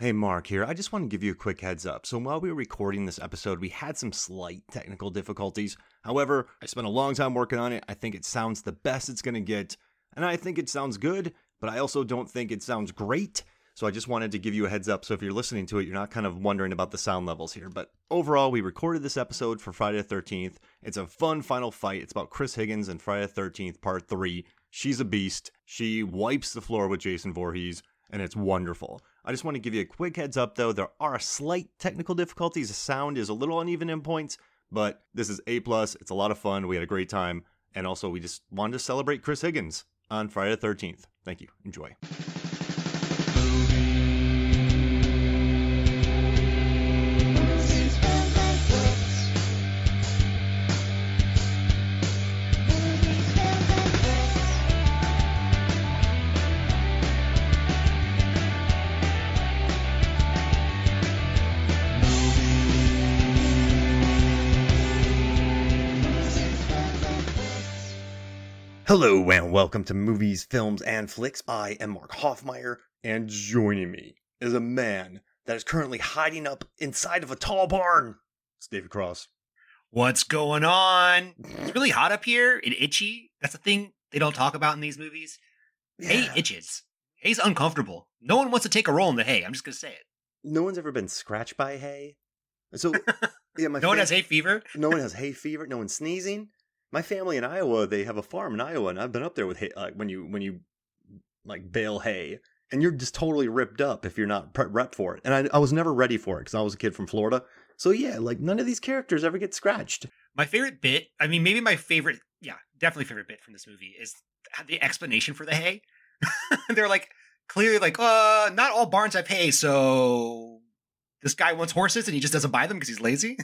Hey, Mark here. I just want to give you a quick heads up. So, while we were recording this episode, we had some slight technical difficulties. However, I spent a long time working on it. I think it sounds the best it's going to get, and I think it sounds good, but I also don't think it sounds great. So, I just wanted to give you a heads up. So, if you're listening to it, you're not kind of wondering about the sound levels here. But overall, we recorded this episode for Friday the 13th. It's a fun final fight. It's about Chris Higgins and Friday the 13th, Part 3. She's a beast. She wipes the floor with Jason Voorhees, and it's wonderful. I just want to give you a quick heads up, though. There are slight technical difficulties. The sound is a little uneven in points, but this is A+. It's a lot of fun. We had a great time. And also, we just wanted to celebrate Chris Higgins on Friday the 13th. Thank you. Enjoy. Hello and welcome to Movies, Films, and Flicks. I am Mark Hoffmeyer, and joining me is a man that is currently hiding up inside of a tall barn. It's David Cross. What's going on? It's really hot up here and itchy. That's the thing they don't talk about in these movies. Yeah. Hay itches. Hay's uncomfortable. No one wants to take a roll in the hay. I'm just going to say it. No one's ever been scratched by hay. So, yeah, No one has hay fever? No one has hay fever. No one's sneezing. My family in Iowa, they have a farm in Iowa, and I've been up there with hay, when you bale hay, and you're just totally ripped up if you're not prepped for it. And I was never ready for it because I was a kid from Florida. So yeah, none of these characters ever get scratched. My favorite bit, definitely favorite bit from this movie is the explanation for the hay. They're clearly not all barns have hay, so this guy wants horses and he just doesn't buy them because he's lazy.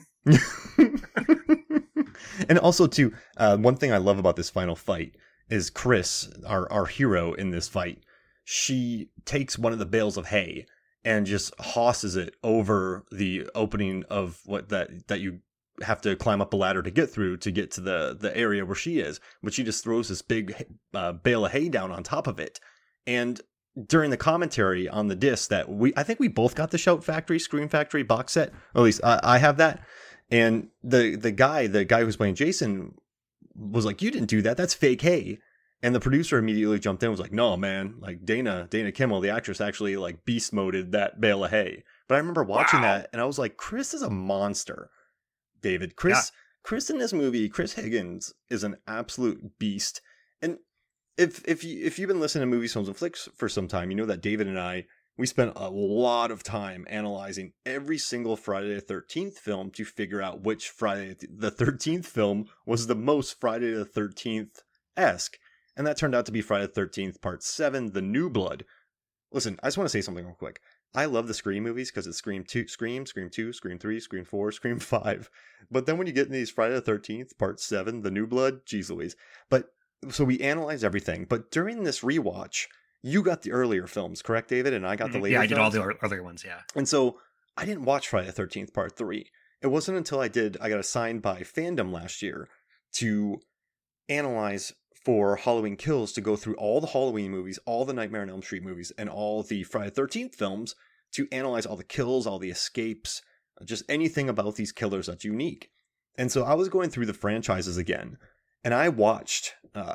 And also, too, one thing I love about this final fight is Chris, our hero in this fight. She takes one of the bales of hay and just hosses it over the opening of that you have to climb up a ladder to get through to get to the area where she is. But she just throws this big bale of hay down on top of it. And during the commentary on the disc that I think we both got the Scream Factory box set, or at least I have that. And the guy who's playing Jason was like, "You didn't do that. That's fake hay." And the producer immediately jumped in and was like, "No, man. Dana Kimmel, the actress, actually beast moded that bale of hay." But I remember watching that and I was like, Chris is a monster. David, Chris in this movie, Chris Higgins is an absolute beast. And if you've been listening to Movies, Films, and Flicks for some time, you know that David and I, we spent a lot of time analyzing every single Friday the 13th film to figure out which Friday the 13th film was the most Friday the 13th-esque. And that turned out to be Friday the 13th, Part 7, The New Blood. Listen, I just want to say something real quick. I love the Scream movies because it's Scream 2, Scream 2, Scream 3, Scream 4, Scream 5. But then when you get in these Friday the 13th, Part 7, The New Blood, geez Louise. So we analyze everything. But during this rewatch, you got the earlier films, correct, David? And I got the later films? Yeah, I did all the earlier ones, yeah. And so I didn't watch Friday the 13th Part 3. It wasn't until I got assigned by Fandom last year to analyze for Halloween Kills to go through all the Halloween movies, all the Nightmare on Elm Street movies, and all the Friday the 13th films to analyze all the kills, all the escapes, just anything about these killers that's unique. And so I was going through the franchises again. And I watched,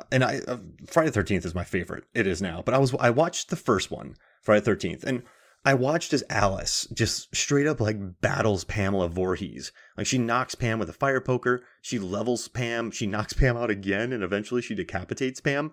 Friday the 13th is my favorite. It is now. But I watched the first one, Friday the 13th. And I watched as Alice just straight up battles Pamela Voorhees. She knocks Pam with a fire poker. She levels Pam. She knocks Pam out again. And eventually she decapitates Pam.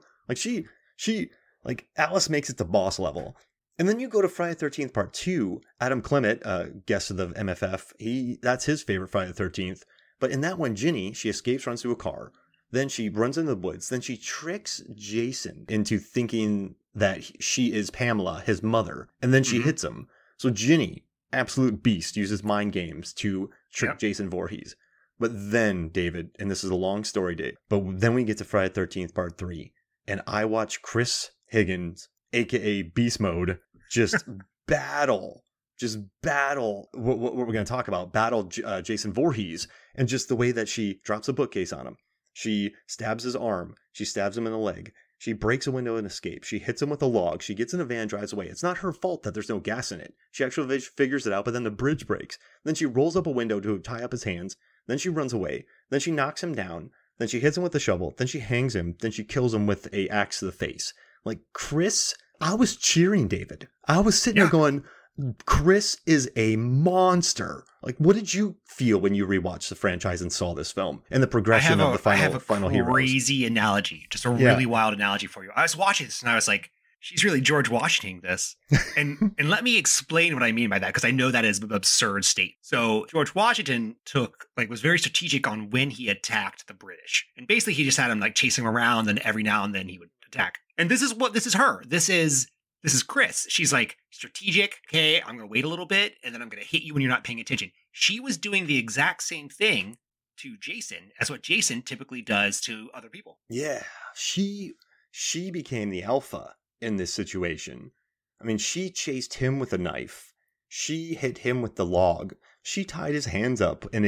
Alice makes it to boss level. And then you go to Friday the 13th Part 2. Adam Clement, guest of the MFF, that's his favorite Friday the 13th. But in that one, Ginny, she escapes, runs through a car. Then she runs into the woods. Then she tricks Jason into thinking that she is Pamela, his mother. And then she hits him. So Ginny, absolute beast, uses mind games to trick Jason Voorhees. But then, David, and this is a long story, Dave, but then we get to Friday the 13th Part 3. And I watch Chris Higgins, a.k.a. Beast Mode, just battle what we're going to talk about. Battle Jason Voorhees. And just the way that she drops a bookcase on him. She stabs his arm. She stabs him in the leg. She breaks a window and escapes. She hits him with a log. She gets in a van, drives away. It's not her fault that there's no gas in it. She actually figures it out, but then the bridge breaks. Then she rolls up a window to tie up his hands. Then she runs away. Then she knocks him down. Then she hits him with a shovel. Then she hangs him. Then she kills him with a axe to the face. Like, Chris, I was cheering, David. I was sitting there going, Chris is a monster. Like, what did you feel when you rewatched the franchise and saw this film and the progression of the final heroes? Crazy analogy, just a really wild analogy for you. I was watching this and I was like, she's really George Washington this. And let me explain what I mean by that, because I know that is an absurd state. So George Washington was very strategic on when he attacked the British. And basically he just had him like chasing him around, and every now and then he would attack. And this is her. This is Chris. She's like, strategic. Okay, I'm going to wait a little bit, and then I'm going to hit you when you're not paying attention. She was doing the exact same thing to Jason as what Jason typically does to other people. Yeah, she became the alpha in this situation. I mean, she chased him with a knife. She hit him with the log. She tied his hands up in a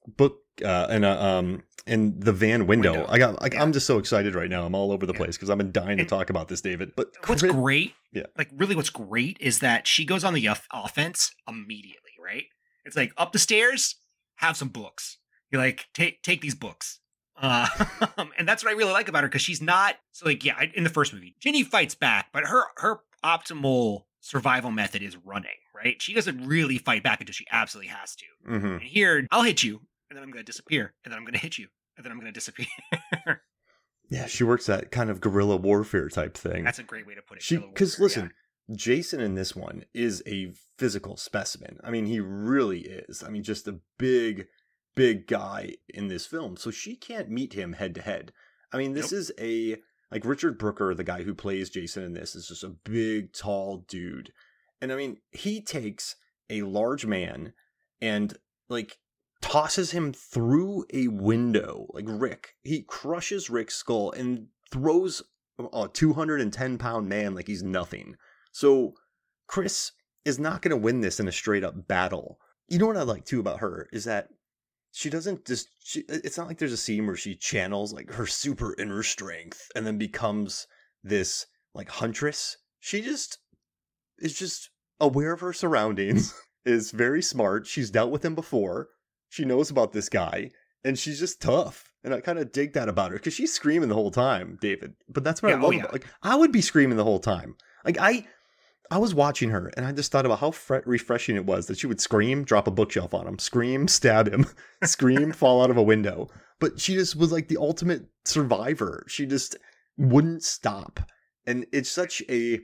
in the van window. I'm just so excited right now. I'm all over the place because I've been dying to talk about this, David. But what's great, what's great is that she goes on the offense immediately, right? It's like, up the stairs, have some books. You're like, take these books. And that's what I really like about her, because she's not in the first movie, Ginny fights back, but her optimal survival method is running, right? She doesn't really fight back until she absolutely has to. Mm-hmm. And here, I'll hit you, and then I'm going to disappear, and then I'm going to hit you, and then I'm going to disappear. Yeah, she works that kind of guerrilla warfare type thing. That's a great way to put it. Because listen, Jason in this one is a physical specimen. I mean, he really is. I mean, just a big guy in this film. So she can't meet him head to head. I mean, this is like Richard Brooker, the guy who plays Jason in this, is just a big, tall dude. And I mean, he takes a large man and like tosses him through a window. Like Rick, he crushes Rick's skull and throws a 210-pound man like he's nothing. So Chris is not going to win this in a straight up battle. You know what I like too about her is that she doesn't just, it's not like there's a scene where she channels like her super inner strength and then becomes this like huntress. She just is just aware of her surroundings, is very smart. She's dealt with him before. She knows about this guy, and she's just tough. And I kind of dig that about her, because she's screaming the whole time, David. But that's what I love about, like, I would be screaming the whole time. Like, I was watching her, and I just thought about how refreshing it was that she would scream, drop a bookshelf on him, scream, stab him, scream, fall out of a window. But she just was like the ultimate survivor. She just wouldn't stop. And it's such a...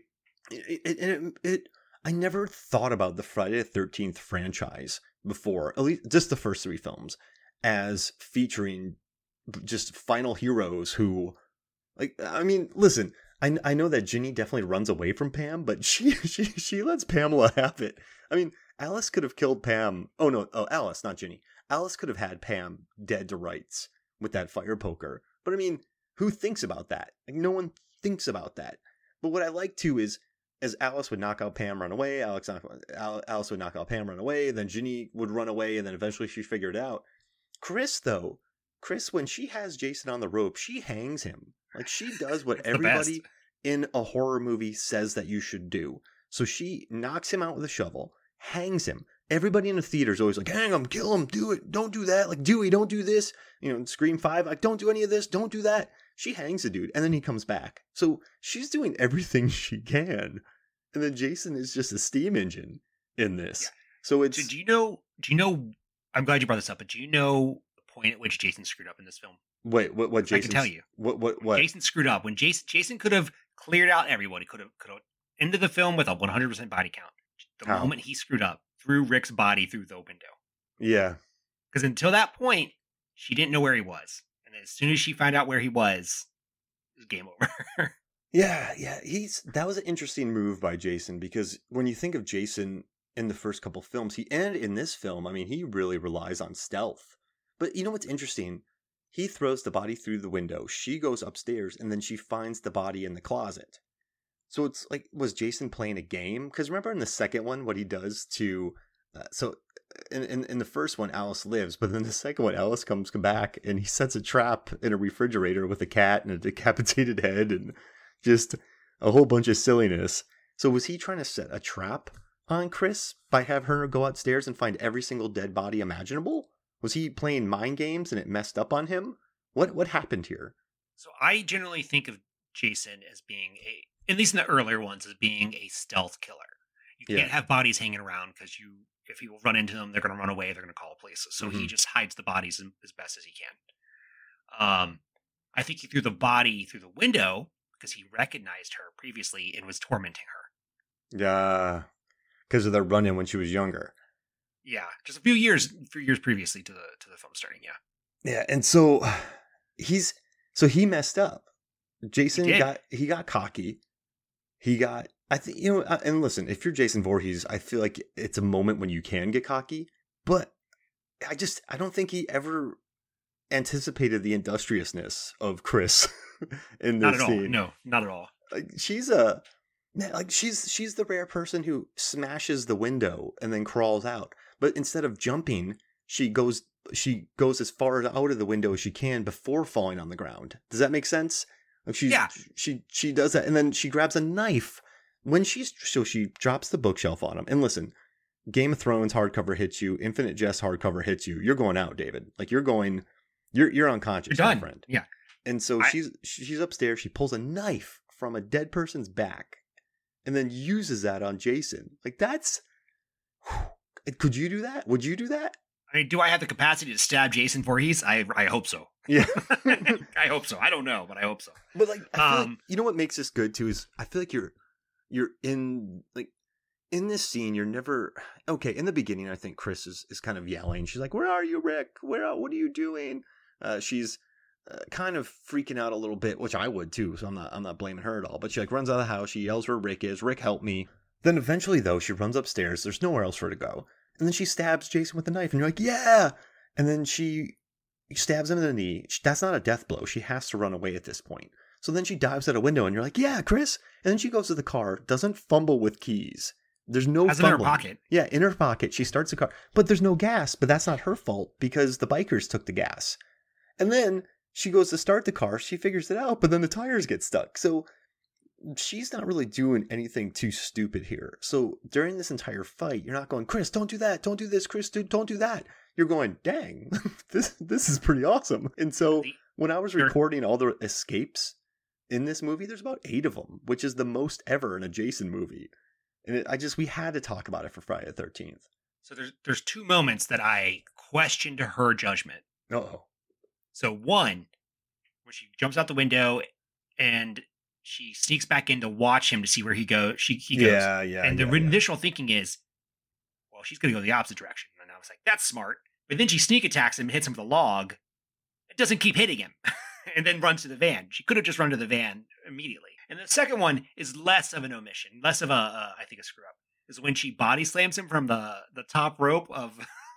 I never thought about the Friday the 13th franchise before, at least just the first three films, as featuring just final heroes who... Like, I mean, listen... I know that Ginny definitely runs away from Pam, but she lets Pamela have it. I mean, Alice could have killed Pam. Alice, not Ginny. Alice could have had Pam dead to rights with that fire poker. But I mean, who thinks about that? Like, no one thinks about that. But what I like too is, as Alice would knock out Pam, run away, Alice would knock out Pam, run away, then Ginny would run away, and then eventually she figured it out. Chris, when she has Jason on the rope, she hangs him. Like, she does what everybody in a horror movie says that you should do. So she knocks him out with a shovel, hangs him. Everybody in the theater is always like, hang him, kill him, do it, don't do that. Like, Dewey, don't do this. You know, Scream 5, like, don't do any of this, don't do that. She hangs the dude, and then he comes back. So she's doing everything she can. And then Jason is just a steam engine in this. Yeah. So it's... Do you know, I'm glad you brought this up, but do you know the point at which Jason screwed up in this film? Wait, what Jason? I can tell you. What? Jason screwed up. When Jason could have cleared out everyone. He could have ended the film with a 100% body count. The moment he screwed up, threw Rick's body through the window. Yeah. Because until that point, she didn't know where he was. And as soon as she found out where he was, it was game over. Yeah. That was an interesting move by Jason, because when you think of Jason in the first couple films, and in this film, I mean, he really relies on stealth. But you know what's interesting? He throws the body through the window. She goes upstairs, and then she finds the body in the closet. So it's like, was Jason playing a game? Because remember in the second one, what he does to... in the first one, Alice lives, but then the second one, Alice comes back, and he sets a trap in a refrigerator with a cat and a decapitated head. And Just a whole bunch of silliness. So was he trying to set a trap on Chris by having her go upstairs and find every single dead body imaginable? Was he playing mind games and it messed up on him? What happened here? So I generally think of Jason as being at least in the earlier ones, as being a stealth killer. You can't have bodies hanging around because if you run into them, they're going to run away. They're going to call the police. So he just hides the bodies as best as he can. I think he threw the body through the window because he recognized her previously and was tormenting her. Yeah, because of their run-in when she was younger. Yeah, just a few years previously to the film starting. Yeah. Yeah, and so he messed up. Jason got cocky. I think, and listen, if you're Jason Voorhees, I feel like it's a moment when you can get cocky, but I don't think he ever anticipated the industriousness of Chris in this scene. No, not at all. Like she's she's the rare person who smashes the window and then crawls out. But instead of jumping, she goes as far out of the window as she can before falling on the ground. Does that make sense? Like she does that, and then she grabs a knife when she drops the bookshelf on him. And listen, Game of Thrones hardcover hits you, Infinite Jest hardcover hits you. You're going out, David. Like you're unconscious, you're done. My friend. Yeah. And so she's upstairs. She pulls a knife from a dead person's back, and then uses that on Jason. Like that's. Could you do that? Would you do that? I mean, do I have the capacity to stab Jason Voorhees? I hope so. Yeah. I hope so. I don't know, but I hope so. But like, I feel like, you know what makes this good too is I feel like you're in this scene. You're never okay. In the beginning, I think Chris is kind of yelling. She's like, "Where are you, Rick? What are you doing?" She's kind of freaking out a little bit, which I would too. So I'm not blaming her at all. But she like runs out of the house. She yells where Rick is. Rick, help me. Then eventually, though, she runs upstairs. There's nowhere else for her to go. And then she stabs Jason with a knife. And you're like, yeah! And then she stabs him in the knee. That's not a death blow. She has to run away at this point. So then she dives out a window. And you're like, yeah, Chris. And then she goes to the car. Doesn't fumble with keys. There's no Has fumbling. It in her pocket. Yeah, in her pocket. She starts the car. But there's no gas. But that's not her fault because the bikers took the gas. And then she goes to start the car. She figures it out. But then the tires get stuck. So she's not really doing anything too stupid here. So during this entire fight, you're not going, Chris, don't do that. Don't do this, Chris, dude, don't do that. You're going, dang, this is pretty awesome. And so when I was recording all the escapes in this movie, there's about 8 of them, which is the most ever in a Jason movie. And we had to talk about it for Friday the 13th. So there's 2 moments that I questioned her judgment. Uh-oh. So one, when she jumps out the window and she sneaks back in to watch him to see where he goes. He goes. Yeah. And the initial thinking is, well, she's going to go the opposite direction. And I was like, that's smart. But then she sneak attacks him, hits him with a log. It doesn't keep hitting him. And then runs to the van. She could have just run to the van immediately. And the second one is less of an omission, less of I think a screw up, is when she body slams him from the top rope of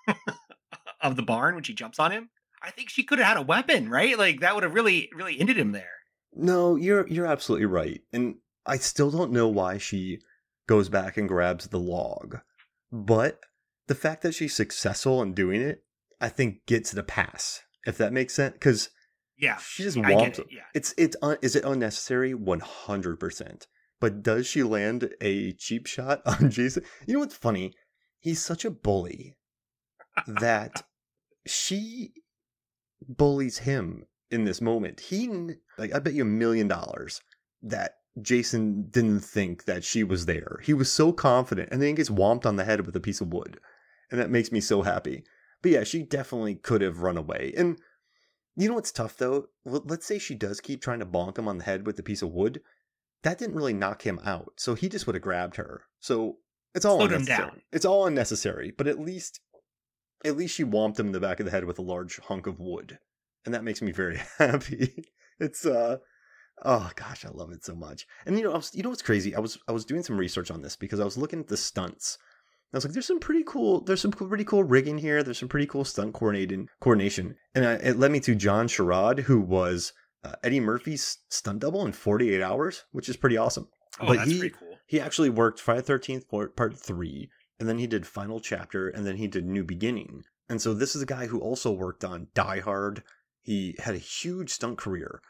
of the barn when she jumps on him. I think she could have had a weapon, right? Like that would have really, really ended him there. No, you're absolutely right. And I still don't know why she goes back and grabs the log. But the fact that she's successful in doing it, I think gets the pass, if that makes sense. Because she just wants it. Yeah. Is it unnecessary? 100%. But does she land a cheap shot on Jason? You know what's funny? He's such a bully that she bullies him in this moment. I bet you $1 million that Jason didn't think that she was there. He was so confident, and then he gets whomped on the head with a piece of wood. And that makes me so happy. But yeah, she definitely could have run away. And you know what's tough though? Let's say she does keep trying to bonk him on the head with the piece of wood. That didn't really knock him out. So he just would have grabbed her. So it's all unnecessary. Him down. It's all unnecessary, but at least she whomped him in the back of the head with a large hunk of wood. And that makes me very happy. It's oh gosh, I love it so much. And you know what's crazy? I was doing some research on this because I was looking at the stunts. I was like, there's some pretty cool rigging here. There's some pretty cool stunt coordination. And it led me to John Sherrod, who was Eddie Murphy's stunt double in 48 Hours, which is pretty awesome. Oh, but that's pretty cool. He actually worked Friday the 13th Part 3, and then he did Final Chapter, and then he did New Beginning. And so this is a guy who also worked on Die Hard. He had a huge stunt career.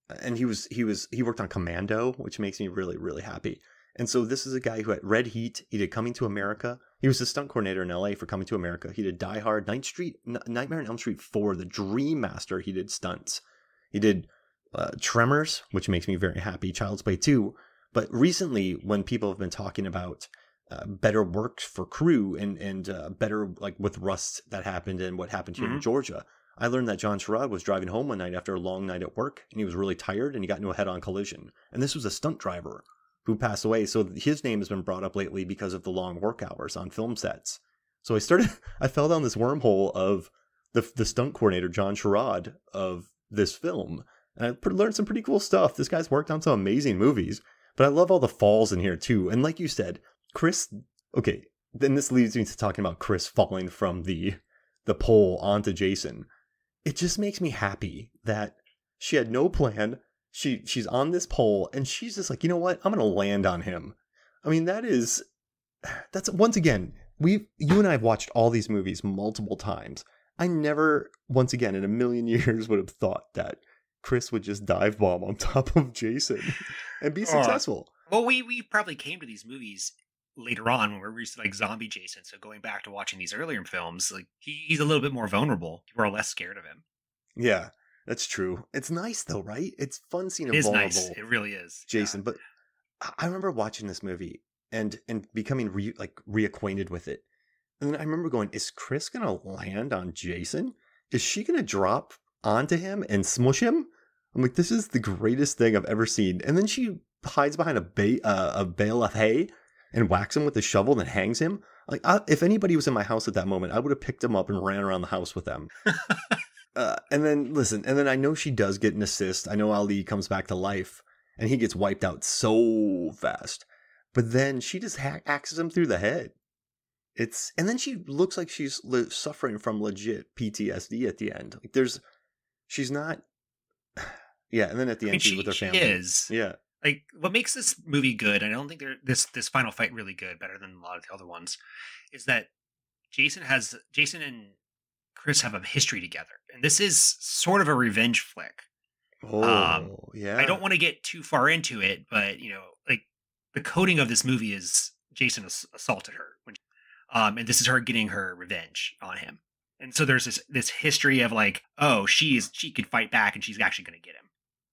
and he worked on Commando, which makes me really really happy. And so this is a guy who had Red Heat. He did Coming to America. He was the stunt coordinator in LA for Coming to America. He did Die Hard, Nightmare on Elm Street 4, The Dream Master. He did stunts. He did Tremors, which makes me very happy. Child's Play 2. But recently, when people have been talking about better work for crew and better like with Rust that happened and what happened here in Georgia, I learned that John Sherrod was driving home one night after a long night at work, and he was really tired, and he got into a head-on collision. And this was a stunt driver who passed away. So his name has been brought up lately because of the long work hours on film sets. So I fell down this wormhole of the stunt coordinator, John Sherrod, of this film. And I learned some pretty cool stuff. This guy's worked on some amazing movies, but I love all the falls in here too. And like you said, Chris, okay, then this leads me to talking about Chris falling from the pole onto Jason. It just makes me happy that she had no plan. She's on this pole and she's just like, you know what? I'm going to land on him. I mean, that's once again, you and I have watched all these movies multiple times. I never, once again, in a million years would have thought that Chris would just dive bomb on top of Jason and be successful. Well, we probably came to these movies later on when we're used to like zombie Jason. So going back to watching these earlier films, like he's a little bit more vulnerable. People are less scared of him. Yeah. That's true. It's nice though, right? It's fun seeing a vulnerable nice. It really is. Jason. Yeah. But I remember watching this movie and becoming reacquainted with it. And then I remember going, is Chris going to land on Jason? Is she going to drop onto him and smush him? I'm like, this is the greatest thing I've ever seen. And then she hides behind a bale of hay and whacks him with a shovel and hangs him. Like, if anybody was in my house at that moment, I would have picked him up and ran around the house with them. And then I know she does get an assist. I know Ali comes back to life and he gets wiped out so fast. But then she just axes him through the head. And then she looks like she's suffering from legit PTSD at the end. Like she's not. Yeah. And then at the end, she's with her family. She is. Yeah. Like what makes this movie good, and I don't think this final fight really good, better than a lot of the other ones, is that Jason and Chris have a history together, and this is sort of a revenge flick. Oh, yeah. I don't want to get too far into it, but like the coding of this movie is Jason assaulted her, and this is her getting her revenge on him. And so there's this history of like, oh, she could fight back, and she's actually going to get him.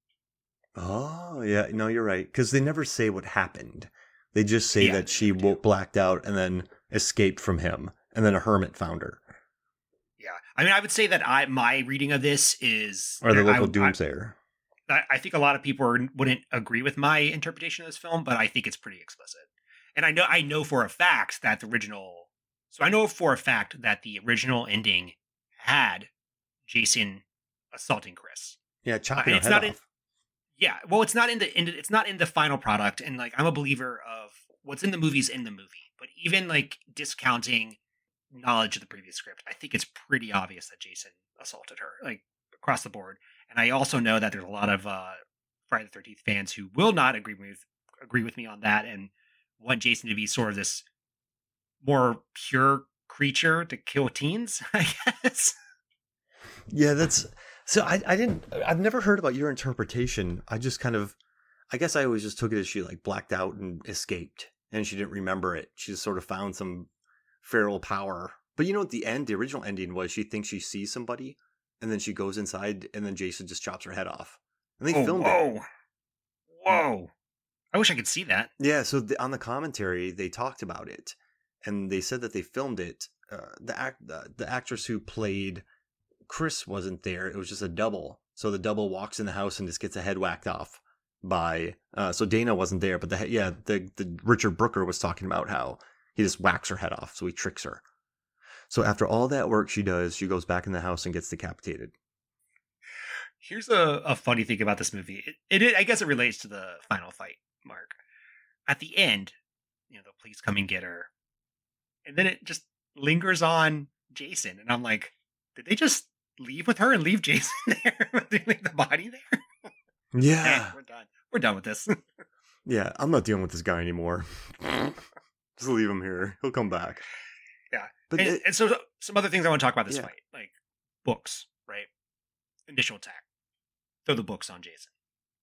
Oh, yeah. No, you're right. Because they never say what happened. They just say that she blacked out and then escaped from him, and then a hermit found her. Yeah. I mean, I would say that my reading of this is... Or the local doomsayer. I think a lot of people wouldn't agree with my interpretation of this film, but I think it's pretty explicit. And I know for a fact that the original ending had Jason assaulting Chris. Yeah, chopping her head off. Yeah, well, it's not in the final product, and like I'm a believer of what's in the movie's in the movie. But even like discounting knowledge of the previous script, I think it's pretty obvious that Jason assaulted her, like across the board. And I also know that there's a lot of Friday the 13th fans who will not agree with me on that, and want Jason to be sort of this more pure creature to kill teens, I guess. Yeah, that's. So I've never heard about your interpretation. I just I guess I always just took it as she like blacked out and escaped and she didn't remember it. She just sort of found some feral power. But at the end, the original ending was she thinks she sees somebody and then she goes inside and then Jason just chops her head off. And they filmed it. Whoa. I wish I could see that. Yeah. So on the commentary, they talked about it and they said that they filmed it. The actress who played Chris wasn't there. It was just a double. So the double walks in the house and just gets a head whacked off by. So Dana wasn't there, but the Richard Brooker was talking about how he just whacks her head off. So he tricks her. So after all that work she does, she goes back in the house and gets decapitated. Here's a funny thing about this movie. I guess it relates to the final fight, Mark. At the end, the police come and get her, and then it just lingers on Jason, and I'm like, did they just leave with her and leave Jason there? Did they leave the body there? Yeah. We're done. We're done with this. Yeah, I'm not dealing with this guy anymore. Just leave him here. He'll come back. Yeah. But and so some other things I want to talk about this fight. Like books, right? Initial attack. Throw the books on Jason.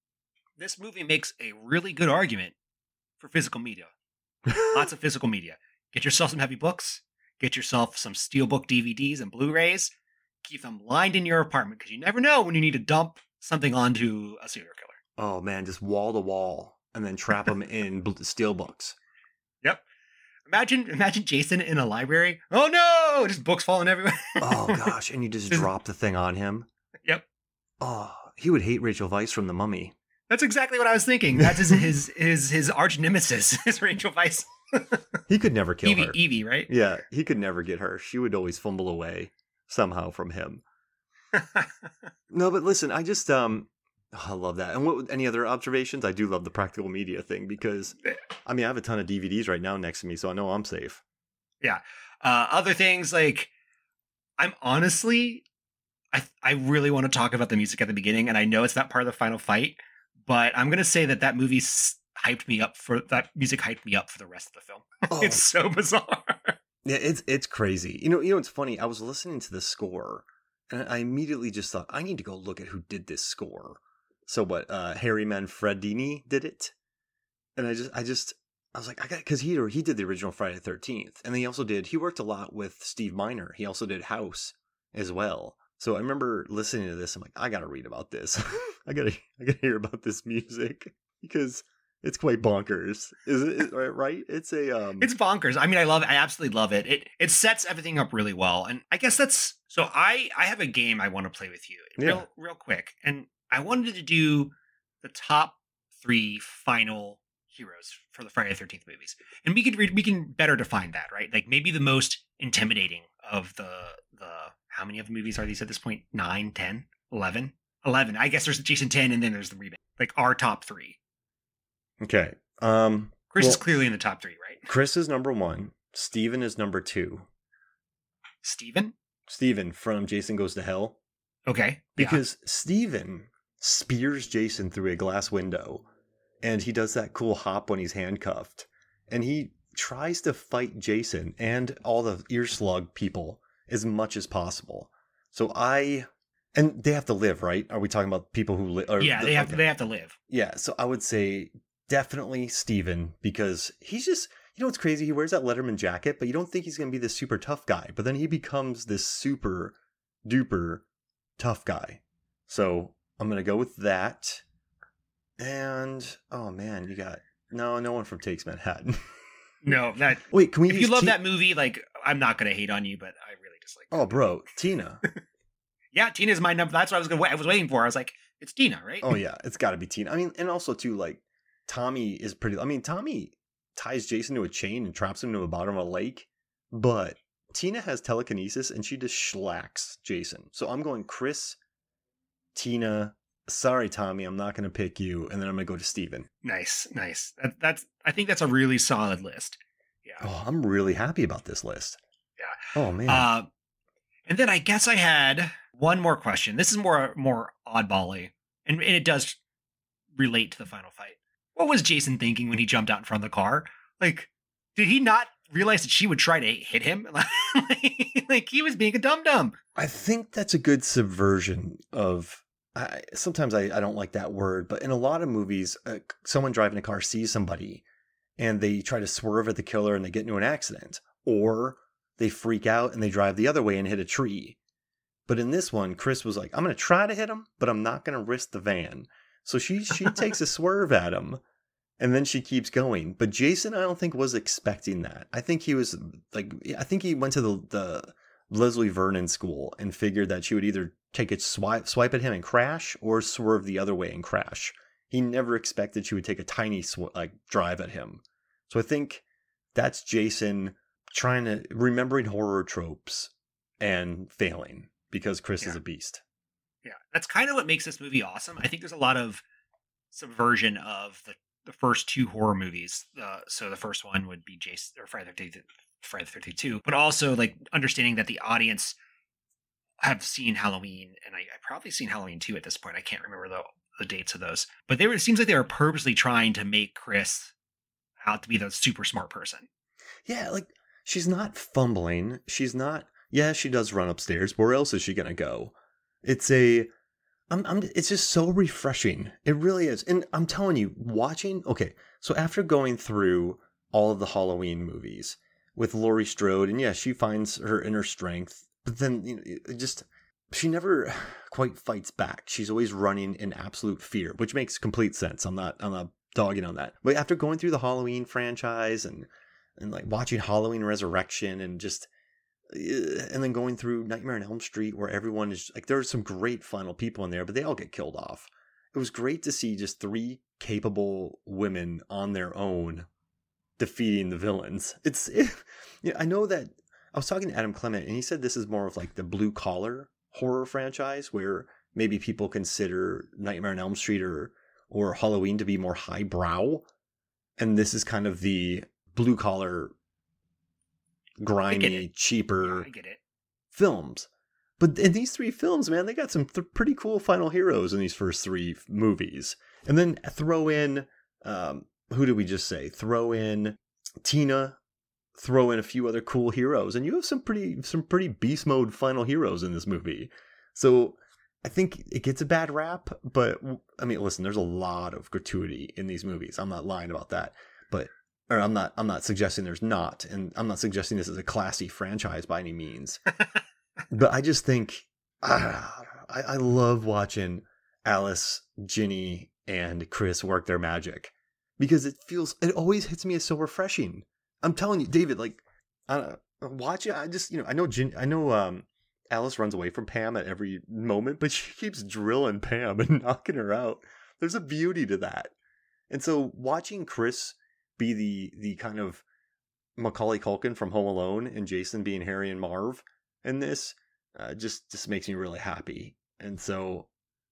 this movie makes a really good argument for physical media. Lots of physical media. Get yourself some heavy books. Get yourself some Steelbook DVDs and Blu-rays. Keep them lined in your apartment because you never know when you need to dump something onto a serial killer. Oh man, just wall to wall and then trap them in steel books. Yep. Imagine Jason in a library. Oh no! Just books falling everywhere. Oh gosh, and you just drop the thing on him. Yep. Oh, he would hate Rachel Weisz from The Mummy. That's exactly what I was thinking. That's his arch nemesis is Rachel Weisz. He could never kill her. Evie, right? Yeah, he could never get her. She would always fumble away somehow from him. No, but listen, I just I love that. And any other observations? I do love the practical media thing because I mean I have a ton of DVDs right now next to me, so I know I'm safe. Yeah. Other things like I'm honestly I really want to talk about the music at the beginning, and I know it's not part of the final fight, but I'm gonna say that movie hyped me up for that music hyped me up for the rest of the film. Oh. It's so bizarre. Yeah, it's crazy. You know, it's funny. I was listening to the score, and I immediately just thought I need to go look at who did this score. So what? Harry Manfredini did it, and I was like, because he did the original Friday the 13th, and then he worked a lot with Steve Miner. He also did House as well. So I remember listening to this. I'm like, I gotta read about this. I gotta hear about this music because it's quite bonkers. Is it right? It's it's bonkers. I mean, I absolutely love it. It sets everything up really well. And I guess that's so I have a game I want to play with you real quick. And I wanted to do the top 3 final heroes for the Friday the 13th movies. And we can better define that, right? Like maybe the most intimidating of the how many of the movies are these at this point? 9, 10, 11? 11. I guess there's Jason 10 and then there's the reboot. Like our top 3. Okay. Chris is clearly in the top 3, right? Chris is number 1. Steven is number 2. Steven from Jason Goes to Hell. Okay. Because Steven spears Jason through a glass window, and he does that cool hop when he's handcuffed, and he tries to fight Jason and all the ear slug people as much as possible. And they have to live, right? Are we talking about people who live? Yeah, they have to live. Yeah, so I would say definitely Steven, because he's just, what's crazy? He wears that Letterman jacket, but you don't think he's going to be this super tough guy. But then he becomes this super duper tough guy. So I'm going to go with that. And, oh man, you got, no one from Takes Manhattan. No, that. Wait, can we if you love that movie, like, I'm not going to hate on you, but I really dislike it. Oh, bro, Tina. Yeah, Tina's my number. That's what I was waiting for. I was like, it's Tina, right? Oh yeah, it's got to be Tina. I mean, and also too, like, Tommy is pretty. I mean, Tommy ties Jason to a chain and traps him to the bottom of a lake, but Tina has telekinesis and she just schlacks Jason. So I'm going Chris, Tina. Sorry, Tommy, I'm not going to pick you, and then I'm going to go to Steven. Nice. I think that's a really solid list. Yeah. Oh, I'm really happy about this list. Yeah. Oh man. And then I guess I had one more question. This is more oddball-y, and it does relate to the final fight. What was Jason thinking when he jumped out in front of the car? Like, did he not realize that she would try to hit him? Like he was being a dum-dum. I think that's a good subversion of. Sometimes I don't like that word, but in a lot of movies, someone driving a car sees somebody and they try to swerve at the killer and they get into an accident, or they freak out and they drive the other way and hit a tree. But in this one, Chris was like, I'm going to try to hit him, but I'm not going to risk the van. So she takes a swerve at him and then she keeps going. But Jason, I don't think was expecting that. I think he was like, I think he went to the Leslie Vernon school and figured that she would either take a swipe at him and crash or swerve the other way and crash. He never expected she would take a tiny drive at him. So I think that's Jason remembering horror tropes and failing because Chris is a beast. Yeah, that's kind of what makes this movie awesome. I think there's a lot of subversion of the first 2 horror movies. So the first one would be Jason or Friday the 13th 2, but also like understanding that the audience have seen Halloween, and I probably seen Halloween 2 at this point. I can't remember the dates of those, but it seems like they were purposely trying to make Chris out to be the super smart person. Yeah, like she's not fumbling. She's not. Yeah, she does run upstairs. Where else is she gonna go? It's it's just so refreshing. It really is. And I'm telling you, watching, okay, so after going through all of the Halloween movies with Laurie Strode, and yeah, she finds her inner strength, but then, it just, she never quite fights back. She's always running in absolute fear, which makes complete sense. I'm not dogging on that. But after going through the Halloween franchise and like watching Halloween Resurrection and just, and then going through Nightmare on Elm Street, where everyone is like, there are some great final people in there, but they all get killed off. It was great to see just 3 capable women on their own defeating the villains. I know that I was talking to Adam Clement, and he said this is more of like the blue collar horror franchise, where maybe people consider Nightmare on Elm Street or Halloween to be more highbrow, and this is kind of the blue collar, grimy, cheaper films. But in these 3 films, man, they got some pretty cool final heroes in these first 3 movies. And then throw in, who did we just say? Throw in Tina, throw in a few other cool heroes, and you have some pretty beast mode final heroes in this movie. So I think it gets a bad rap, but I mean, listen, there's a lot of gratuity in these movies. I'm not lying about that, or I'm not suggesting there's not, and I'm not suggesting this is a classy franchise by any means. But I just think I love watching Alice, Ginny, and Chris work their magic, because it always hits me as so refreshing. I'm telling you, David, like, watch it. I know Alice runs away from Pam at every moment, but she keeps drilling Pam and knocking her out. There's a beauty to that. And so watching Chris be the kind of Macaulay Culkin from Home Alone and Jason being Harry and Marv in this just makes me really happy. And so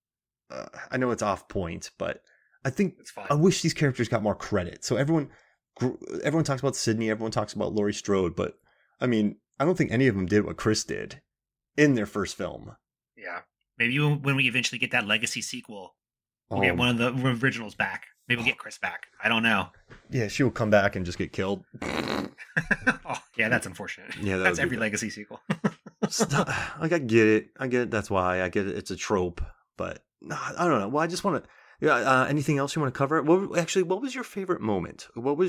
I know it's off point, but I think I wish these characters got more credit. So everyone talks about Sydney, everyone talks about Laurie Strode, but I mean, I don't think any of them did what Chris did in their first film. Yeah. Maybe when we eventually get that legacy sequel, we'll get one of the originals back. Maybe we'll get Chris back. I don't know. Yeah, she will come back and just get killed. Oh, yeah, that's unfortunate. Yeah, that's every legacy sequel. Like, I get it. That's why I get it. It's a trope, but I don't know. Well, I just want to. Yeah. Anything else you want to cover? What was your favorite moment?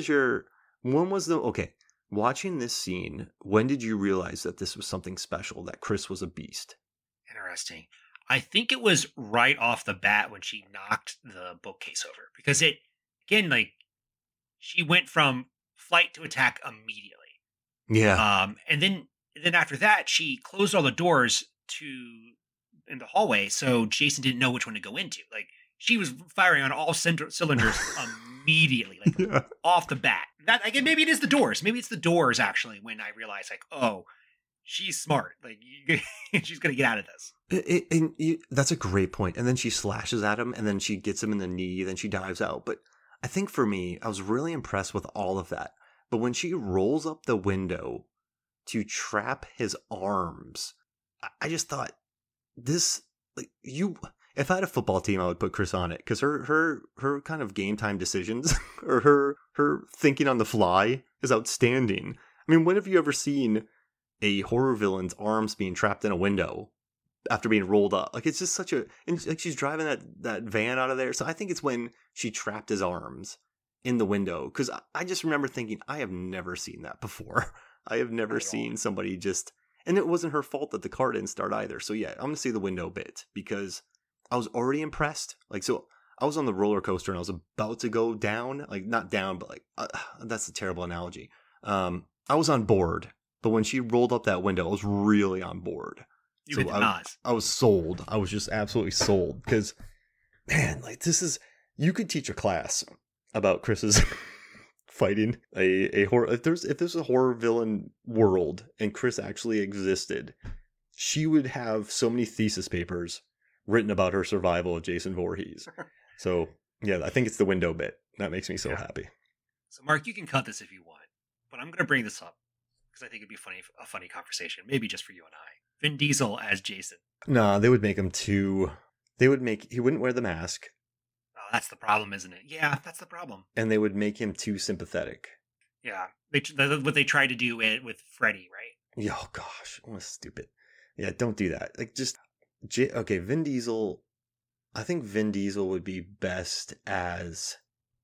Okay? Watching this scene, when did you realize that this was something special? That Chris was a beast? Interesting. I think it was right off the bat when she knocked the bookcase over, because she went from flight to attack immediately. Yeah. And then after that, she closed all the doors in the hallway, so Jason didn't know which one to go into. Like, she was firing on all cylinders immediately, off the bat. That, again, maybe it is the doors. Maybe it's the doors, actually, when I realized, like, oh, she's smart. Like, she's going to get out of this. That's a great point. And then she slashes at him, and then she gets him in the knee, then she dives out. But I think for me, I was really impressed with all of that. But when she rolls up the window to trap his arms, I just thought, if I had a football team, I would put Chris on it, because her kind of game time decisions or her thinking on the fly is outstanding. I mean, when have you ever seen a horror villain's arms being trapped in a window after being rolled up? Like, it's just like, she's driving that van out of there. So I think it's when she trapped his arms in the window, because I just remember thinking, I have never seen that before. I have never seen somebody just, and it wasn't her fault that the car didn't start either. So yeah, I'm gonna say the window bit, because I was already impressed. Like, so I was on the roller coaster and I was about to go down, like, not down, but like, that's a terrible analogy. I was on board, but when she rolled up that window, I was really on board. I was sold. I was just absolutely sold, because, man, like, you could teach a class about Chris's fighting a horror. If there's a horror villain world and Chris actually existed, she would have so many thesis papers written about her survival of Jason Voorhees. So yeah, I think it's the window bit that makes me so happy. So Mark, you can cut this if you want, but I'm going to bring this up because I think it'd be a funny conversation, maybe just for you and I. Vin Diesel as Jason. Nah, they would make him he wouldn't wear the mask. Oh, that's the problem, isn't it? Yeah, that's the problem. And they would make him too sympathetic. Yeah, what they tried to do with Freddy, right? Oh gosh, what stupid. Yeah, don't do that. Like, just okay, Vin Diesel I think Vin Diesel would be best as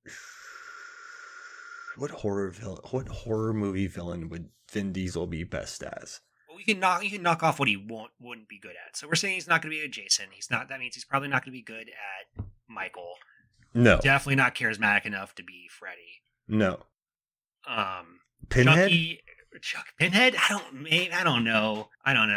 what horror movie villain would Vin Diesel be best as? Well, you can knock off what he wouldn't be good at. So we're saying he's not going to be a Jason. He's not. That means he's probably not going to be good at Michael. No, Definitely not charismatic enough to be Freddy. no. Pinhead. Pinhead. Pinhead. I don't know.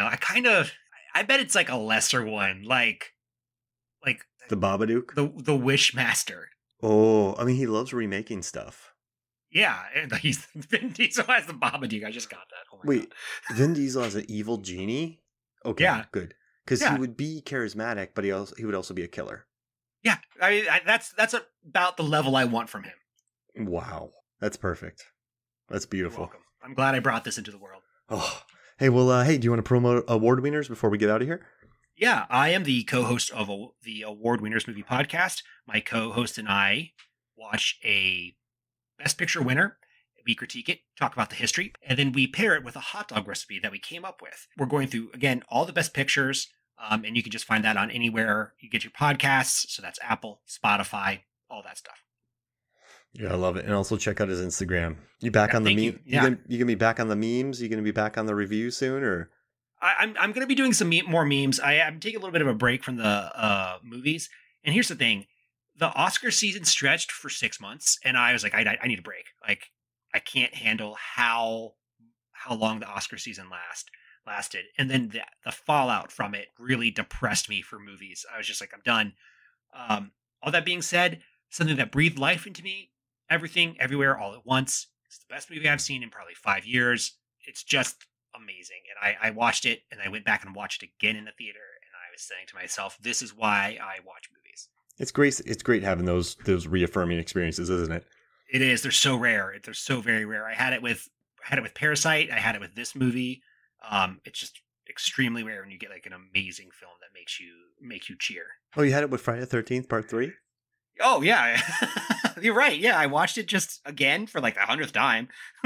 I bet it's like a lesser one, like The Babadook. the Wishmaster. Oh, I mean, he loves remaking stuff. Yeah, and he's Vin Diesel as the Babadook. I just got that. Oh my Wait, God. Vin Diesel as an evil genie? Okay, Yeah. good. Because Yeah. he would be charismatic, but he would also be a killer. Yeah, I mean that's about the level I want from him. Wow, that's perfect. That's You're beautiful. welcome. I'm glad I brought this into the world. Oh, hey, well, hey, do you want to promote award winners before we get out of here? Yeah, I am the co-host of the Award Winners Movie Podcast. My co-host and I watch a Best Picture winner. We critique it, talk about the history, and then we pair it with a hot dog recipe that we came up with. We're going through, again, all the best pictures, and you can just find that on anywhere you get your podcasts. So that's Apple, Spotify, all that stuff. Yeah, I love it. And also check out his Instagram. You back Yeah, on the thank you. meme? Yeah. You gonna be back on the memes? You gonna be back on the review soon, or? I'm going to be doing some more memes. I'm taking a little bit of a break from the movies. And here's the thing. The Oscar season stretched for 6 months, and I was like, I need a break. Like, I can't handle how long the Oscar season lasted. And then the fallout from it really depressed me for movies. I was just like, I'm done. All that being said, something that breathed life into me, Everything, Everywhere, All at Once. It's the best movie I've seen in probably 5 years. It's just amazing. And I watched it, and I went back and watched it again in the theater, and I was saying to myself, this is why I watch movies. It's great. It's great having those reaffirming experiences, isn't it? It is. They're so rare. They're so very rare. I had it with Parasite. I had it with this movie. It's just extremely rare when you get like an amazing film that makes you cheer. Oh, you had it with Friday the 13th Part 3? Oh yeah, you're right. Yeah, I watched it just again for like the 100th time.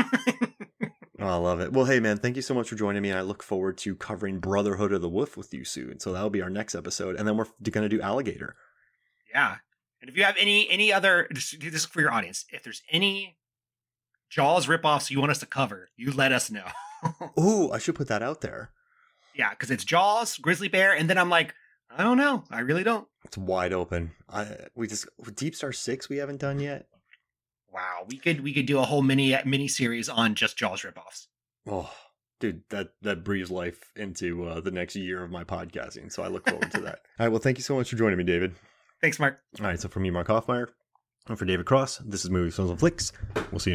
Oh, I love it. Well, hey, man, thank you so much for joining me. I look forward to covering Brotherhood of the Wolf with you soon. So that'll be our next episode. And then we're going to do Alligator. Yeah. And if you have any other, this is for your audience, if there's any Jaws ripoffs you want us to cover, you let us know. Ooh, I should put that out there. Yeah, because it's Jaws, Grizzly Bear, and then I'm like, I don't know. I really don't. It's wide open. Deep Star 6 we haven't done yet. Wow, we could do a whole mini series on just Jaws ripoffs. Oh, dude, that breathes life into the next year of my podcasting. So I look forward to that. All right, well, thank you so much for joining me, David. Thanks, Mark. All right, so for me, Mark Hoffmeyer, and for David Cross, this is Movies, Films, and Flicks. We'll see you